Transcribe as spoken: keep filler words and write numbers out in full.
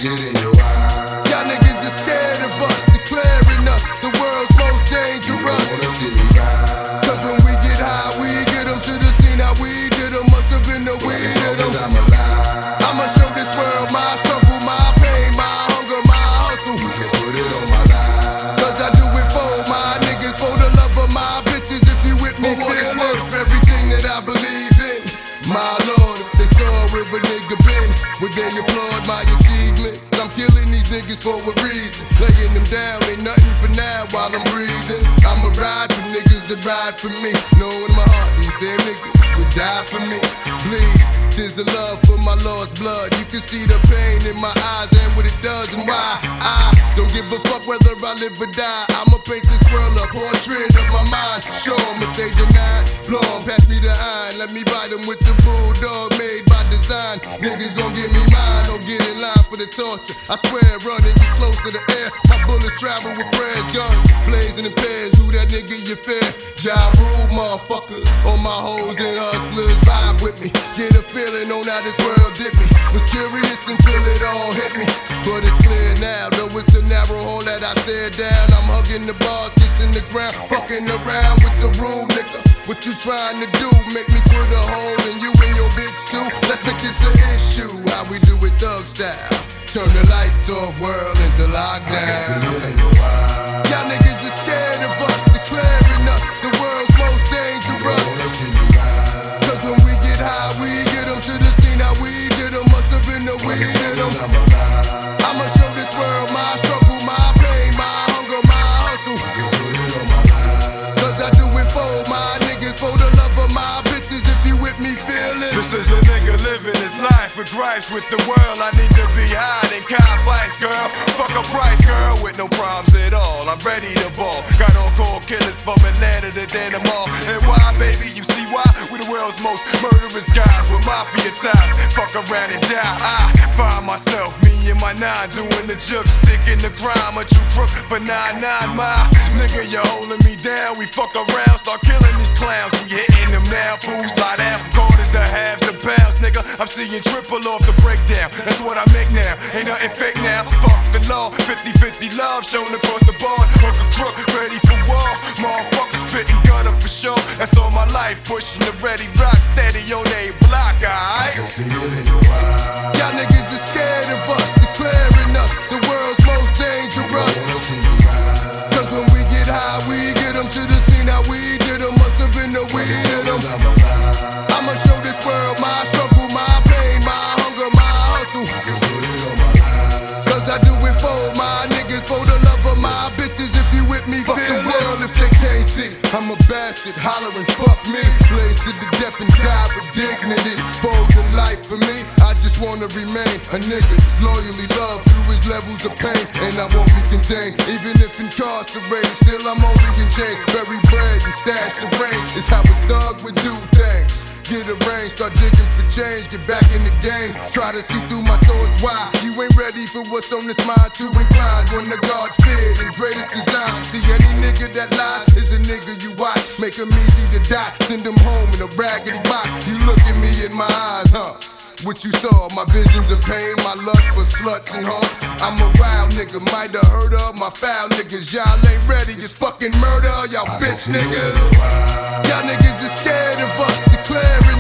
see it in your eyes. Y'all niggas is scared of us, declaring us the world's most dangerous. You wanna see me ride? Cause when we get high, we get them. Should've seen how we did them. Must've been the weed in them. I'm alive. I'ma show this world my struggle, my pain, my hunger, my hustle. You can put it on my life. Cause I do it for my niggas, for the love of my bitches. If you with me, feel worth everything that I believe in. My Lord, if they saw where a nigga been, would they applaud my achievements? I'm killing these niggas for a reason. Laying them down ain't nothing for now while I'm breathing. I'ma ride for niggas that ride for me. Knowing in my heart these same niggas would die for me. Bleed, there's a love for my lost blood. You can see the pain in my eyes and what it does and why. I don't give a fuck whether I live or die. I'ma paint this world a portrait of my mind. Show them if they deny. Blow 'em, pass me the iron. Let me ride them with the bulldog made by design. Niggas gon' give me mine, don't get in line for the torture. I swear, running you close to the air. My bullets travel with prayers, guns blazing in pairs. Who that nigga you fear? Ja Rule, motherfuckers. All my hoes and hustlers vibe with me. Get a feeling on how this world did me. Was curious until it all hit me. But it's clear now, though it's a narrow hole that I stare down. I'm hugging the bars, kissing the ground, fucking around with the rule, nigga. What you trying to do? Make me put a hole in you and your bitch too. Let's make this an issue. How we do it thug style. Turn the lights off, world is a lockdown. Y'all niggas is scared of us, declaring us the world's most dangerous. Cause when we get high, we get them. Should've seen how we did them. Must've been the weed in them. I'ma show this world my struggle, my pain, my hunger, my hustle. Cause I do it for my niggas, for the love of my bitches. If you with me, feel it. This is a nigga living his life with gripes with the world. I need to be high and cop vice, girl. Fuck a price, girl, with no problems at all. I'm ready to ball. Got all cold killers from Atlanta to Denmark. And why, baby? You see why? We the world's most murderous guys with mafia ties. Fuck around and die. I find myself, me and my nine, doing the juke, sticking the crime. A true crook for nine nine mile. Nigga, you're holding me down. We fuck around, start killing these clowns. We hitting them now, fools. Slide out from quarters to halves to pounds, nigga. I'm seeing triple off the breakdown. That's what I make now. Ain't nothing fake now. Fuck the law. fifty fifty love shown across the board. Hook a crook, ready for war. Motherfuckers spitting gunner for sure. That's all my life. Pushing the ready rock steady on a block, alright? Y'all niggas is scared of us, declaring us the world's most dangerous. Cause when we get high, we get them. Should've seen how we did them. Must've been the weed in them. I'ma show this world my struggle, my pain, my hunger, my hustle. Cause I do it for my niggas, for the love of my bitches. If you with me, fuck the world if they can't see. I'm a bastard, hollering fuck me. Blaze to the death and die with dignity. Folding life for me, I just wanna remain a nigga that's loyally loved through his levels of pain. And I won't be contained, even if incarcerated. Still I'm only in chains. Bury bread and stash the rain is how a thug would do things. Get a range, start digging for change, get back in the game. Try to see through my thoughts, why? You ain't ready for what's on this mind, too inclined. When the God's feared and greatest design. See any nigga that lies is a nigga you watch. Make him easy to die, send him home in a raggedy box. You look at me in my eyes, huh? What you saw, my visions of pain, my lust for sluts and hoes. I'm a wild nigga, might have heard of my foul niggas. Y'all ain't ready, it's fucking murder, y'all bitch niggas. Y'all niggas is scared of us, declaring